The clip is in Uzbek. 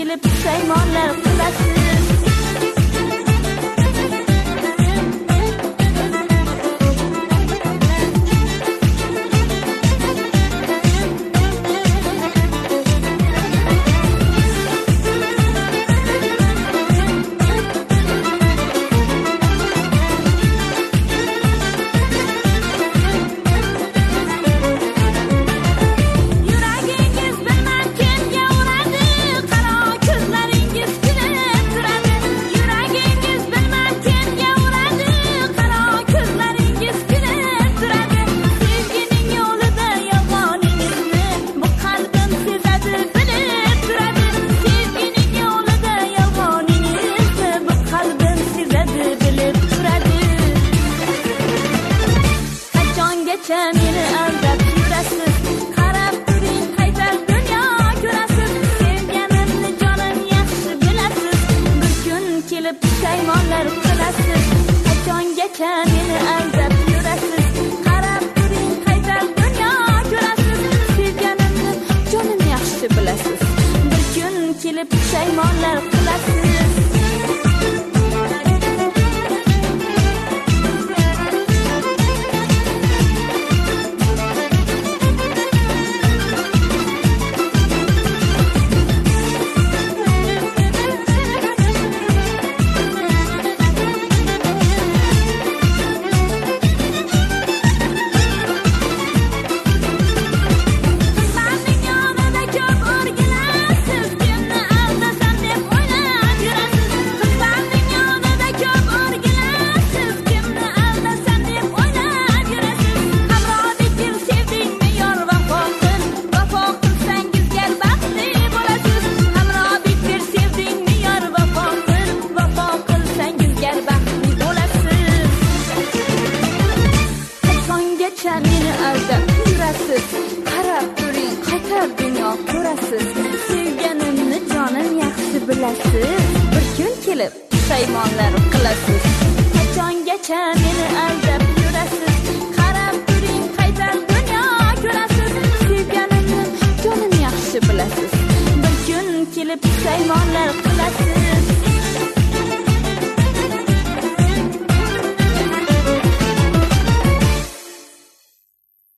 kelib pusaymonlar qilasiz. Meni aldab yurasiz, qarab turing qaytar dunyo ko'rasiz. Sevganimni jonim yaxshi bilasiz, bir kun kelib pusaymonlar qilasiz. Qachongacha meni aldab yurasiz, qarab turing qaytar dunyo ko'rasiz. Sevganimni jonim yaxshi bilasiz, bir kun kelib pusaymonlar qilasiz. Meni aldab yurasiz, qarab turing qaytar dunyo ko'rasiz. Sevganimni jonim yaxshi bilasiz, bir kun kelib pusaymonlar qilasiz. Qachongacha meni aldab yurasiz, qarab turing qaytar dunyo ko'rasiz. Sevganimni jonim yaxshi bilasiz, bir kun kelib pusaymonlar qilasiz.